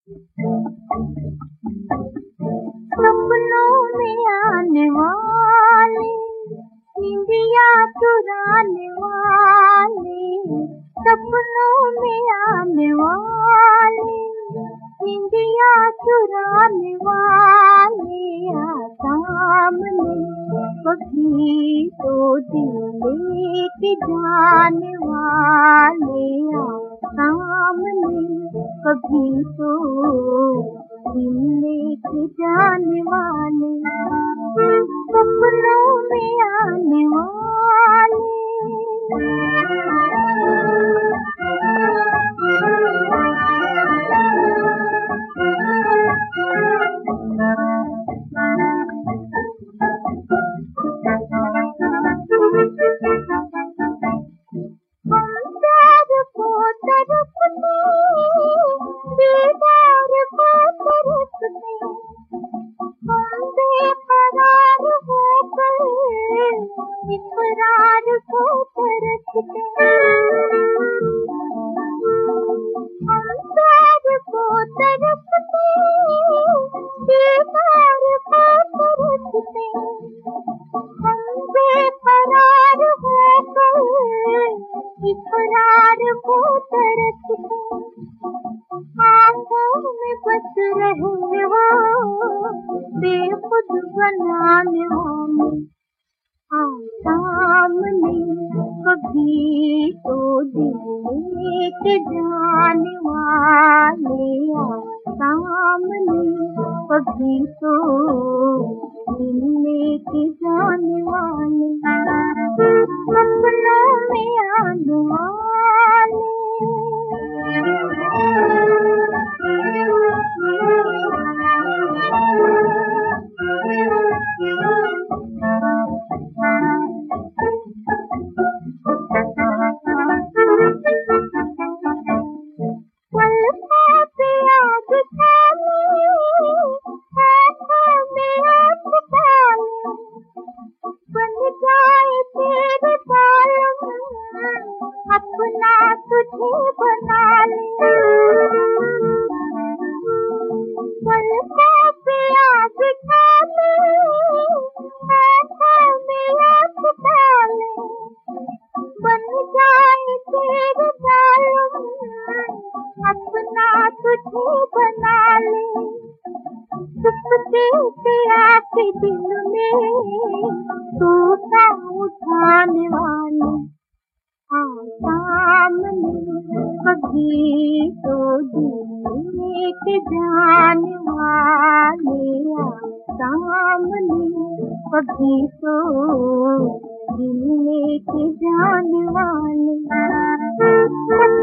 सपनों में आने वाले, निंदिया चुराने वाले, सपनों में आने वाले, निंदिया चुराने वाले, सामने कभी तो दिल लेके जाने वाले, सामने कभी तो दिल लेके जाने वाले, सपनों में आने वाले। इकरार को तरसते, हम प्यार को तरसते, दीदार को तरसते, हम बेकरार होकर इकरार को तरसते, आँखों में बस रहे हो बेखुद बनाने वाले, सामने कभी तो दिल लेके जाने वाले, सामने कभी तो दिल लेके जाने वाले, सपनों में आने वाले। अपना तुझे बना ले, पलकों पे आग डाले, आँखों में आँख डाले, बन जाए तेरे जालिम, अपना तुझे बना ले, चुपके से आके दिल में टूटा उठाने वाले, सामने कभी तो दिल लेके जाने वाले, सामने कभी तो दिल लेके जाने वाले।